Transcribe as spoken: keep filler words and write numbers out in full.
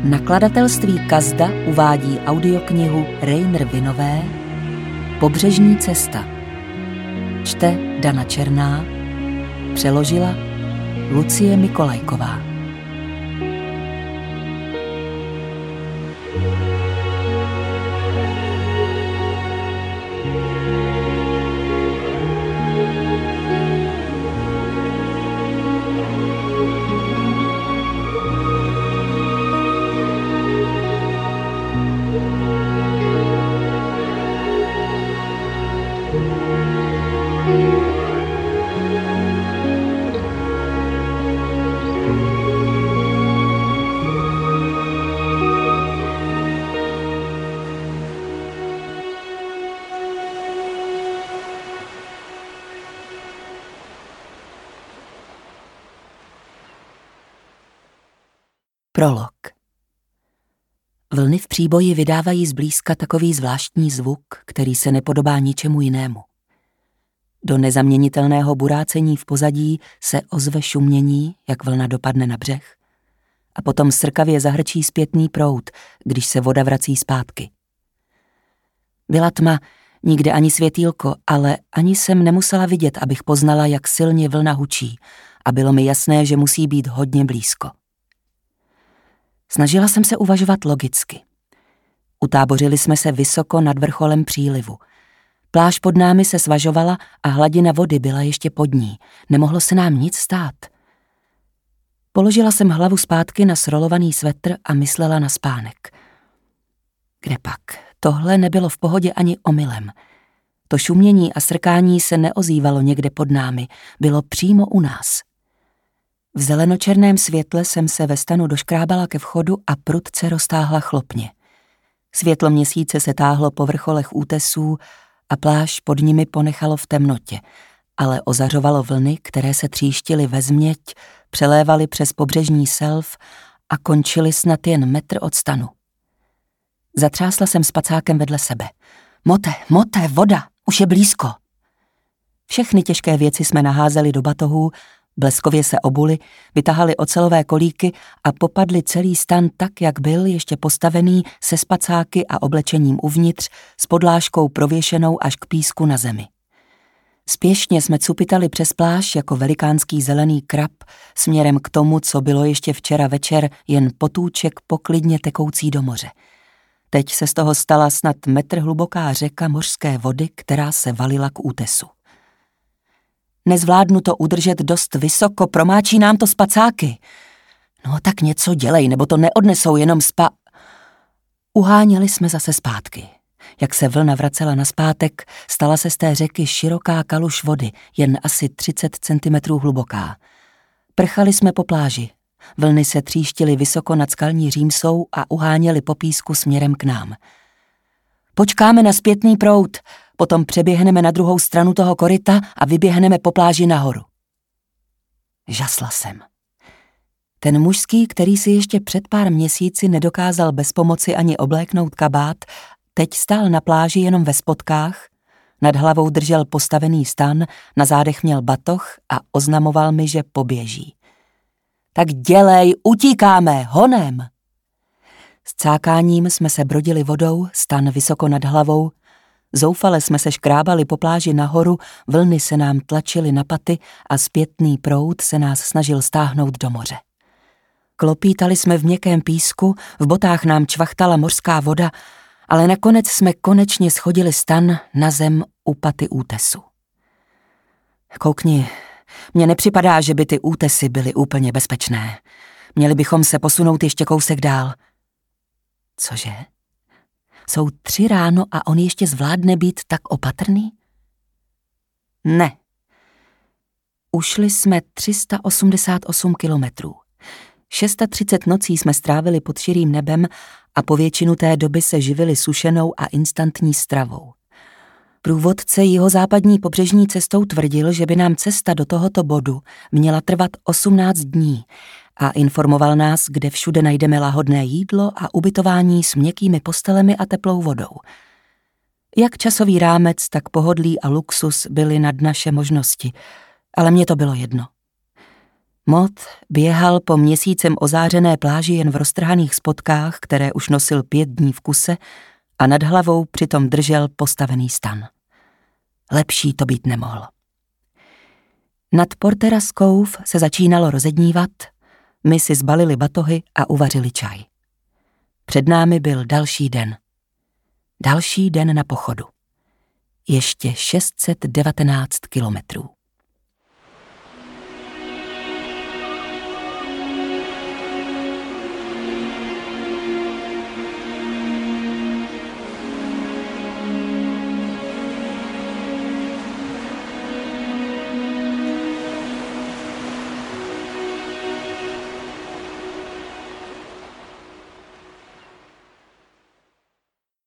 Nakladatelství Kazda uvádí audioknihu Reiner Vinové Pobřežní cesta. Čte Dana Černá, přeložila Lucie Mikolajková. Prolog. Vlny v příboji vydávají zblízka takový zvláštní zvuk, který se nepodobá ničemu jinému. Do nezaměnitelného burácení v pozadí se ozve šumění, jak vlna dopadne na břeh, a potom srkavě zahrčí zpětný proud, když se voda vrací zpátky. Byla tma, nikde ani světýlko, ale ani jsem nemusela vidět, abych poznala, jak silně vlna hučí, a bylo mi jasné, že musí být hodně blízko. Snažila jsem se uvažovat logicky. Utábořili jsme se vysoko nad vrcholem přílivu. Pláž pod námi se svažovala a hladina vody byla ještě pod ní. Nemohlo se nám nic stát. Položila jsem hlavu zpátky na srolovaný svetr a myslela na spánek. Kdepak, tohle nebylo v pohodě ani omylem. To šumění a srkání se neozývalo někde pod námi, bylo přímo u nás. V zelenočerném světle jsem se ve stanu doškrábala ke vchodu a prudce roztáhla chlopně. Světlo měsíce se táhlo po vrcholech útesů a pláž pod nimi ponechalo v temnotě, ale ozařovalo vlny, které se tříštily ve změť, přelévaly přes pobřežní selv a končily snad jen metr od stanu. Zatřásla jsem spacákem vedle sebe. Mote, mote, voda, už je blízko. Všechny těžké věci jsme naházeli do batohů, bleskově se obuli, vytahali ocelové kolíky a popadli celý stan tak, jak byl ještě postavený se spacáky a oblečením uvnitř s podlážkou prověšenou až k písku na zemi. Spěšně jsme cupitali přes pláž jako velikánský zelený krab směrem k tomu, co bylo ještě včera večer jen potůček poklidně tekoucí do moře. Teď se z toho stala snad metr hluboká řeka mořské vody, která se valila k útesu. Nezvládnu to udržet dost vysoko, promáčí nám to spacáky. No tak něco dělej, nebo to neodnesou jenom spa... Uháněli jsme zase zpátky. Jak se vlna vracela nazpátek, stala se z té řeky široká kaluž vody, jen asi třicet centimetrů hluboká. Prchali jsme po pláži. Vlny se tříštily vysoko nad skalní římsou a uháněli po písku směrem k nám. Počkáme na zpětný proud, potom přeběhneme na druhou stranu toho koryta a vyběhneme po pláži nahoru. Žasla jsem. Ten mužský, který si ještě před pár měsíci nedokázal bez pomoci ani obléknout kabát, teď stál na pláži jenom ve spodkách, nad hlavou držel postavený stan, na zádech měl batoh a oznamoval mi, že poběží. Tak dělej, utíkáme, honem! S cákáním jsme se brodili vodou, stan vysoko nad hlavou, zoufale jsme se škrábali po pláži nahoru, vlny se nám tlačily na paty a zpětný proud se nás snažil stáhnout do moře. Klopítali jsme v měkkém písku, v botách nám čvachtala mořská voda, ale nakonec jsme konečně schodili stan na zem u paty útesu. Koukni, mně nepřipadá, že by ty útesy byly úplně bezpečné. Měli bychom se posunout ještě kousek dál. Cože? Jsou tři ráno a on ještě zvládne být tak opatrný? Ne. Ušli jsme tři sta osmdesát osm kilometrů. třicet šest nocí jsme strávili pod širým nebem a po většinu té doby se živili sušenou a instantní stravou. Průvodce jihozápadní pobřežní cestou tvrdil, že by nám cesta do tohoto bodu měla trvat osmnáct dní a informoval nás, kde všude najdeme lahodné jídlo a ubytování s měkkými postelemi a teplou vodou. Jak časový rámec, tak pohodlí a luxus byly nad naše možnosti, ale mně to bylo jedno. Mot běhal po měsícem ozářené pláži jen v roztrhaných spodkách, které už nosil pět dní v kuse, a nad hlavou přitom držel postavený stan. Lepší to být nemohlo. Nad Porteras Cove se začínalo rozednívat, my si zbalili batohy a uvařili čaj. Před námi byl další den. Další den na pochodu. Ještě šest set devatenáct kilometrů.